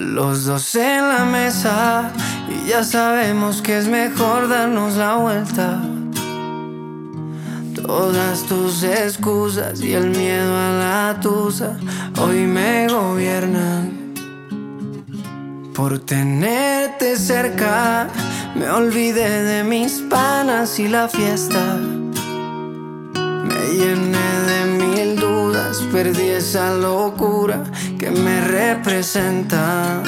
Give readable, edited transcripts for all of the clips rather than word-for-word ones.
Los dos en la mesa y ya sabemos que es mejor darnos la vuelta. Todas tus excusas y el miedo a la tusa hoy me gobiernan. Por tenerte cerca me olvidé de mis panas y la fiesta. Me llené de mil dudas, perdí esa locura que me representa.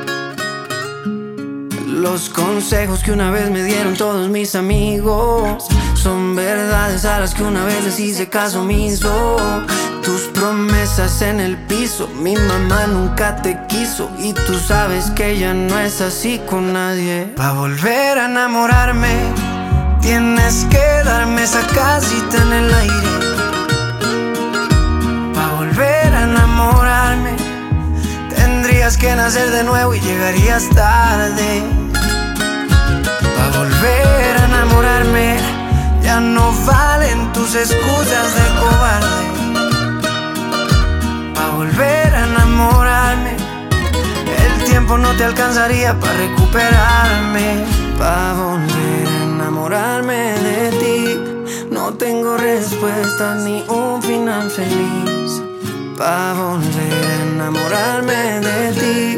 Los consejos que una vez me dieron todos mis amigos son verdades a las que una vez les hice caso omiso. Tus promesas en el piso, mi mamá nunca te quiso y tú sabes que ella no es así con nadie. Pa' volver a enamorarme tienes que darme esa casita en el aire. Pa' volver a enamorarme tendrías que nacer de nuevo y llegarías tarde. Pa' volver a enamorarme ya no valen tus excusas de cobarde. Pa' volver a enamorarme el tiempo no te alcanzaría para recuperarme. Pa' volver a enamorarme de ti no tengo respuesta ni un final feliz. Pa' volver a enamorarme de ti.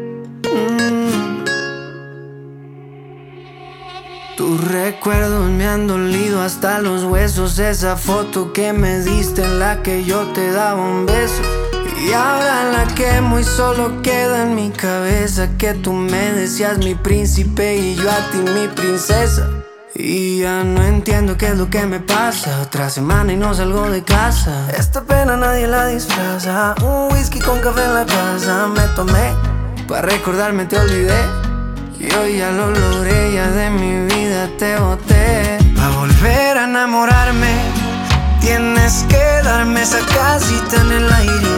Tus recuerdos me han dolido hasta los huesos. Esa foto que me diste en la que yo te daba un beso y ahora la quemo y solo queda en mi cabeza que tú me decías mi príncipe y yo a ti mi princesa. Y ya no entiendo qué es lo que me pasa. Otra semana y no salgo de casa. Esta pena nadie la disfraza. Un whisky con café en la casa me tomé. Pa' recordarme te olvidé y hoy ya lo logré, ya de mi vida te boté. Pa' volver a enamorarme tienes que darme esa casita en el aire.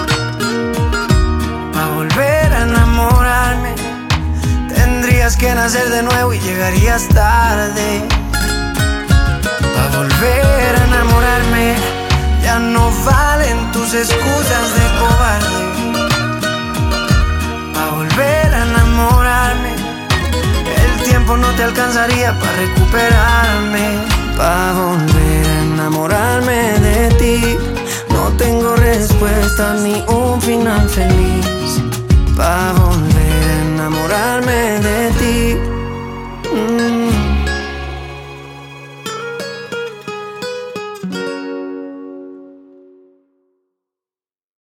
Pa' volver a enamorarme tendrías que nacer de nuevo y llegarías tarde. Pa' volver a enamorarme ya no valen tus excusas de cobarde. Pa' volver a enamorarme el tiempo no te alcanzaría para recuperarme. Pa' volver a enamorarme de ti no tengo respuesta ni un final feliz. Pa' volver a enamorarme